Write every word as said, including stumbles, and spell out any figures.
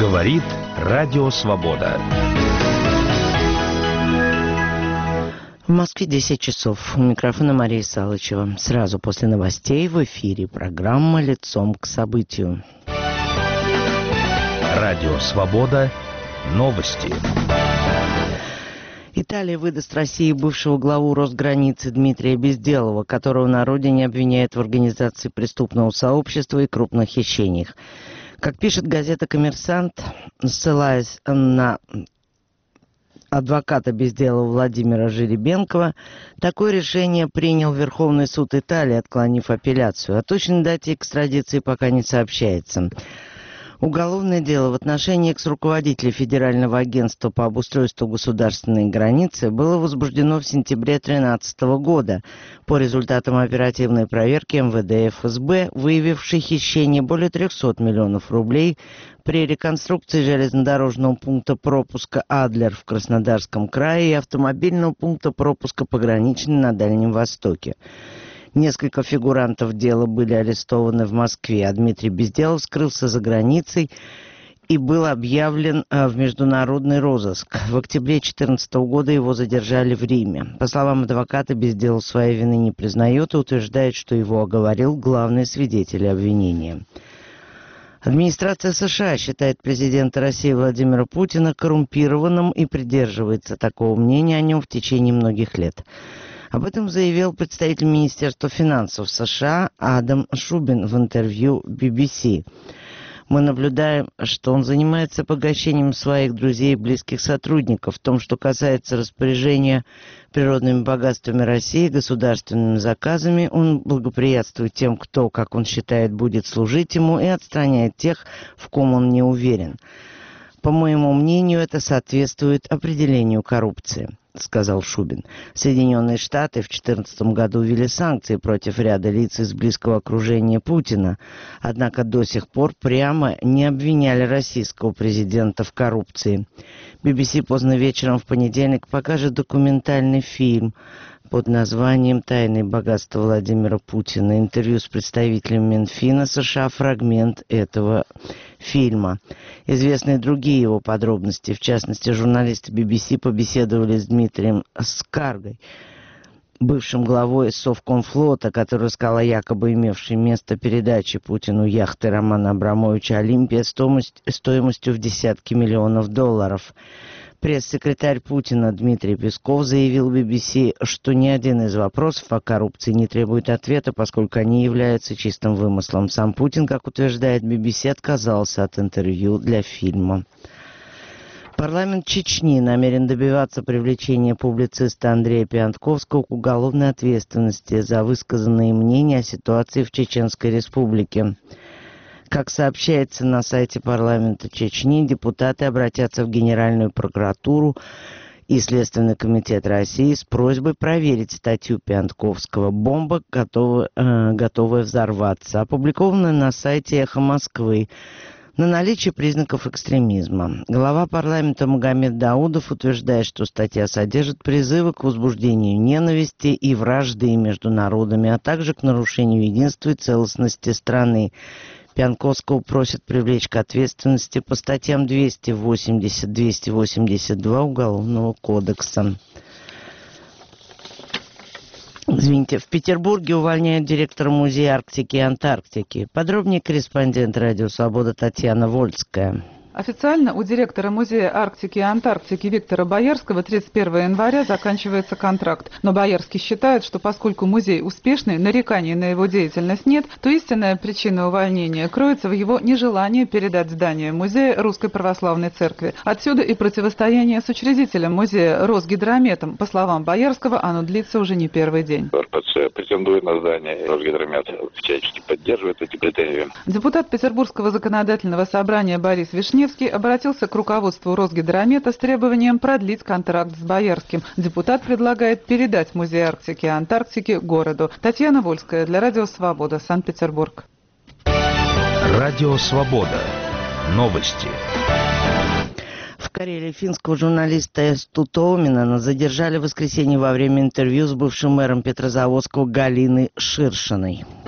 Говорит Радио Свобода. В Москве десять часов. У микрофона Мария Салычева. Сразу после новостей в эфире программа «Лицом к событию». Радио Свобода. Новости. Италия выдаст России бывшего главу Росграницы Дмитрия Безделова, которого на родине обвиняют в организации преступного сообщества и крупных хищениях. Как пишет газета «Коммерсант», ссылаясь на адвоката Безделова Владимира Жеребенкова, такое решение принял Верховный суд Италии, отклонив апелляцию. О точной дате экстрадиции пока не сообщается. Уголовное дело в отношении экс-руководителя Федерального агентства по обустройству государственной границы было возбуждено в сентябре две тысячи тринадцатого года по результатам оперативной проверки эм вэ дэ эф эс бэ, выявившей хищение более трехсот миллионов рублей при реконструкции железнодорожного пункта пропуска Адлер в Краснодарском крае и автомобильного пункта пропуска пограничный на Дальнем Востоке. Несколько фигурантов дела были арестованы в Москве, а Дмитрий Безделов скрылся за границей и был объявлен в международный розыск. В октябре две тысячи четырнадцатого года его задержали в Риме. По словам адвоката, Безделов своей вины не признает и утверждает, что его оговорил главный свидетель обвинения. Администрация США считает президента России Владимира Путина коррумпированным и придерживается такого мнения о нем в течение многих лет. Об этом заявил представитель Министерства финансов США Адам Шубин в интервью би би си. Мы наблюдаем, что он занимается погашением своих друзей и близких сотрудников. В том, что касается распоряжения природными богатствами России, государственными заказами, он благоприятствует тем, кто, как он считает, будет служить ему, и отстраняет тех, в ком он не уверен. По моему мнению, это соответствует определению коррупции, сказал Шубин. Соединенные Штаты в две тысячи четырнадцатом году ввели санкции против ряда лиц из близкого окружения Путина, однако до сих пор прямо не обвиняли российского президента в коррупции. би би си поздно вечером в понедельник покажет документальный фильм под названием «Тайные богатства Владимира Путина». Интервью с представителем Минфина США, фрагмент этого фильма. Известны другие его подробности. В частности, журналисты би би си побеседовали с Дмитрием Скаргой, бывшим главой Совкомфлота, который рассказал о якобы имевшей место передаче Путину яхты Романа Абрамовича «Олимпия» стоимостью в десятки миллионов долларов. Пресс-секретарь Путина Дмитрий Песков заявил би би си, что ни один из вопросов о коррупции не требует ответа, поскольку они являются чистым вымыслом. Сам Путин, как утверждает би би си, отказался от интервью для фильма. Парламент Чечни намерен добиваться привлечения публициста Андрея Пиантковского к уголовной ответственности за высказанные мнения о ситуации в Чеченской Республике. Как сообщается на сайте парламента Чечни, депутаты обратятся в Генеральную прокуратуру и Следственный комитет России с просьбой проверить статью Пиантковского «Бомба, готова, э, готовая взорваться», опубликованная на сайте «Эхо Москвы», на наличие признаков экстремизма. Глава парламента Магомед Даудов утверждает, что статья содержит призывы к возбуждению ненависти и вражды между народами, а также к нарушению единства и целостности страны. Пиантковского просят привлечь к ответственности по статьям двести восемьдесят - двести восемьдесят два Уголовного кодекса. Извините, в Петербурге увольняют директора Музея Арктики и Антарктики. Подробнее корреспондент «Радио Свобода» Татьяна Вольская. Официально у директора Музея Арктики и Антарктики Виктора Боярского тридцать первого января заканчивается контракт. Но Боярский считает, что поскольку музей успешный, нареканий на его деятельность нет, то истинная причина увольнения кроется в его нежелании передать здание музея Русской Православной Церкви. Отсюда и противостояние с учредителем музея Росгидрометом. По словам Боярского, оно длится уже не первый день. эр пэ цэ претендует на здание, Росгидромет всячески поддерживает эти критерии. Депутат Петербургского законодательного собрания Борис Вишневский обратился к руководству Росгидромета с требованием продлить контракт с Боярским. Депутат предлагает передать Музей Арктики и Антарктики городу. Татьяна Вольская для Радио Свобода, Санкт-Петербург. Радио Свобода. Новости. В Карелии финского журналиста Эсту Тоуминена задержали в воскресенье во время интервью с бывшим мэром Петрозаводского Галиной Ширшиной.